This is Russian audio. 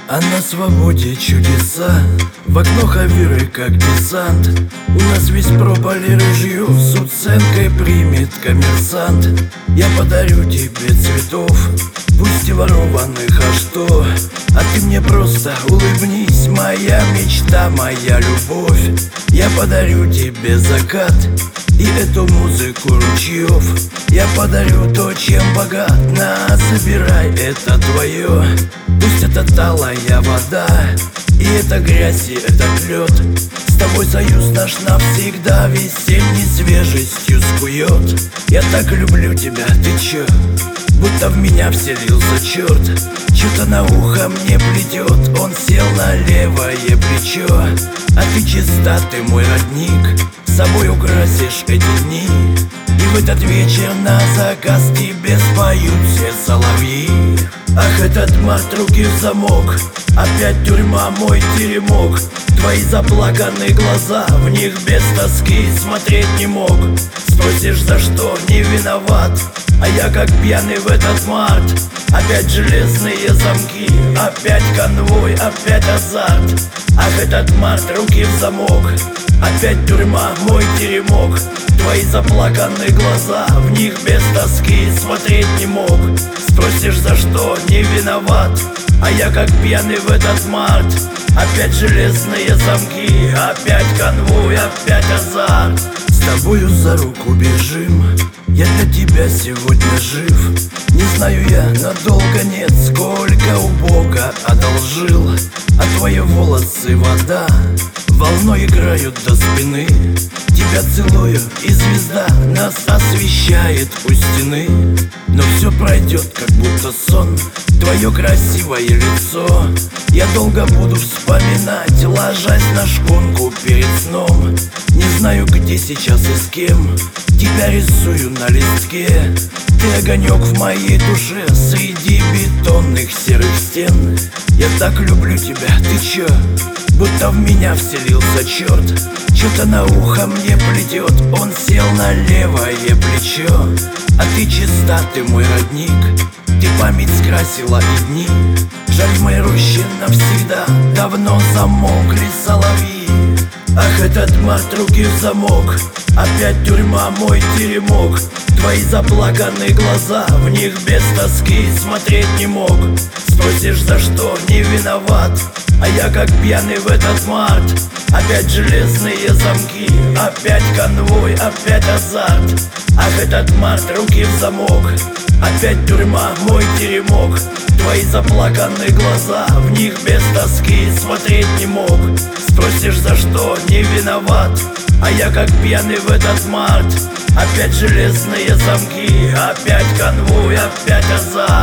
А на свободе чудеса, в окно хавиры как десант. У нас весь прополи рыжью с уценкой примет коммерсант. Я подарю тебе цветов, пусть и ворованных, а что? А ты мне просто улыбнись, моя мечта, моя любовь. Я подарю тебе закат и эту музыку ручьев. Я подарю то, чем богат, на, забирай, это твое. Пусть это талая вода, и это грязь, и этот лед. С тобой союз наш навсегда весенней свежестью скует. Я так люблю тебя, ты чё? Будто в меня вселился черт. Чё-то на ухо мне плетет, он сел на левое плечо. А ты чиста, ты мой родник, с собой украсишь эти дни. И в этот вечер на заказ тебе споют все соловьи. Ах, этот март, руки в замок, опять тюрьма, мой теремок. Твои заплаканные глаза, в них без тоски смотреть не мог. Спросишь, за что, не виноват, а я как пьяный в этот март. Опять железные замки, опять конвой, опять азарт. Ах, этот март, руки в замок, опять тюрьма, мой теремок. Твои заплаканные глаза, в них без тоски смотреть не мог. Спросишь, за что, не виноват, а я как пьяный в этот март. Опять железные замки, опять конвой, опять азарт. С тобою за руку бежим, я для тебя сегодня жив. Не знаю я, надолго нет, сколько у Бога одолжил. А твои волосы вода волной играют до спины. Тебя целую, и звезда нас освещает у стены. Но все пройдет, как будто сон, твое красивое лицо. Я долго буду вспоминать, ложась на шконку перед сном. Не знаю, где сейчас и с кем, тебя рисую на листке. Ты огонек в моей душе среди бетонных серых стен. Я так люблю тебя, ты чё? Будто в меня вселился черт. Чё-то на ухо мне плетет, он сел на левое плечо. А ты чиста, ты мой родник, ты память скрасила и дни. Жаль, в моей роще навсегда давно замолкли соловьи. Ах, этот март, руки в замок, опять тюрьма, мой теремок. Твои заплаканные глаза, в них без тоски смотреть не мог. Спросишь, за что, не виноват, а я как пьяный в этот март. Опять железные замки, опять конвой, опять азарт. Ах, этот март, руки в замок, опять тюрьма, мой теремок. Твои заплаканные глаза, в них без тоски смотреть не мог. Спросишь, за что, не виноват, а я как пьяный в этот март. Опять железные замки, опять конвой, опять азарт.